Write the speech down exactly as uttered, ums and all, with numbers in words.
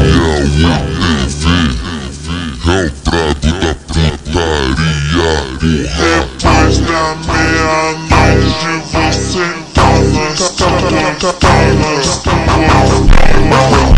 É o prato da putaria, porra. Depois da meia-noite você tá nas, tá, tá, tá, tá nas tuas